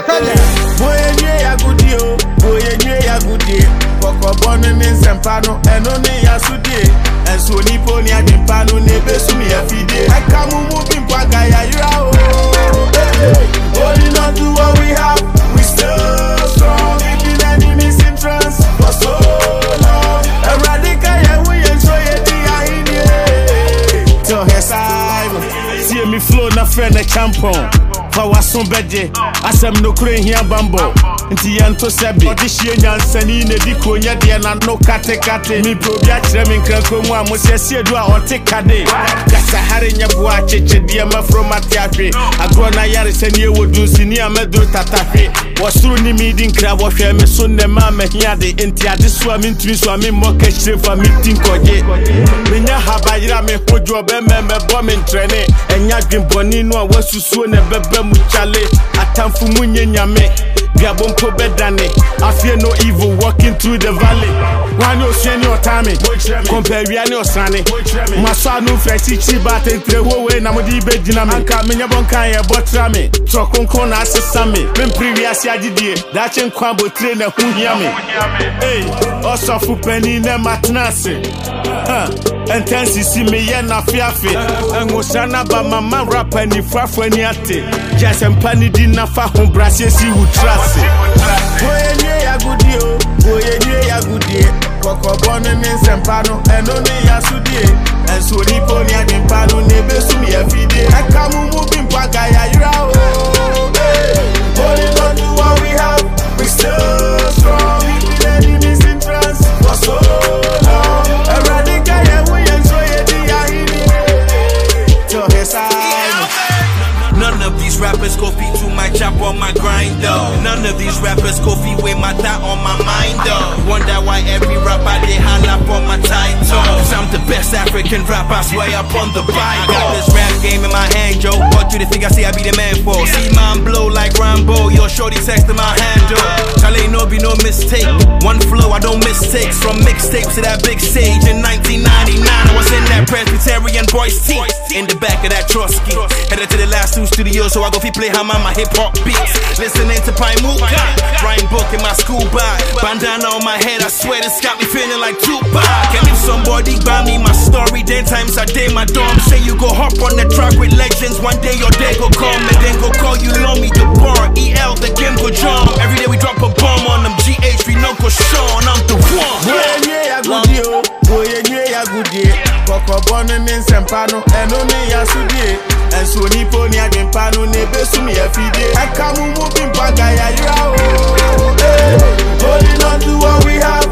Boy, ya gudio, boy, ya gudie. Koko born in Sempano, and only Yasudi. And so Nippon Yadipano, Nebesumi Fide. I come moving Pagaya, only not do what we have, we still strong. Keeping enemies in trance for so long. A radical, we enjoy it. Tell her side, see me flow na friend a champon. Power son bedje, asem no crane here bambo. Nti yanto sebi, this year Yansani ne di konya dia na no kate. Mi probia chremi nkranko mu amosia sie do a ote kade. Kasa hare nya bua cheche dia ma from atiafe. Agro na yare senie wodu sini amedo tatafe. Wasuru ni mi di nkra wo hwe me so ne ma ma hiade nti ade so a mi ntumi so a mi mo ka hire fa mi tin koje. Menya habayira me hojo be me bo me ntrene. Enya dwenboni no a wasusuo ne bebe mu chale. Atamfu mu nyame. Gabonko bedane, I fear no evil walking through the valley. One no send your time, compare Riani or Sani. Masano Fetty Chibat and Trewo, Namodi Bedina, Kamina Bonkaya, Botrame, Trokon Assami, when previous Yadi, Dachin Quabo trainer who yami. Hey, also for penny matnasi. And tensi see me yena fiafe, and Mosana Bama rap and if Rafaniate, Jas and Pani Dina Fahom Brassi would trust. Boy, ya gudio, boy, ya gudie. Koko born in Sempano, and only Yasudi. And so Nippon Yadipano, Nebesumi Fide. I come moving Pagaya, only not do what we have, we still strong. Keeping enemies in trance for so long. A radical, we enjoy it. Tell her side. None of these rappers go feed to my chop on my grind though. None of these rappers go feed with my thought on my mind though. Wonder why every rapper they holla for my title. Cause I'm the best African rapper, I swear up on the Bible. I got this rap game in my hand, Joe. What do they think I say I be the man for? See mine blow like Rambo, yo shorty texting my handle. Charlie no be no mistake. One flow, I don't mistakes. From mixtapes to that big stage in 1999. I was in that Presbyterian boys team. In the back of that Trotsky. Headed to the last two studios, so I go play hammer my hip hop beats. Listening to Pai Muka, writing book in my school bag. Bandana on my head, I swear this got me feeling like Tupac. And if somebody buy me my story, then times I day my dorm. Say you go hop on the track with legends, one day your day go come, and then go call you Lomi the bar, EL the game go jump. Every day we drop a bomb on them, GH we no go Sean, I'm the one. Boy, ya gudie. Koko born in Sempano, and only Yasudi. And so Nippon Yadipano, Nebesumi Fide. I come moving Pagaya, only not do what we have.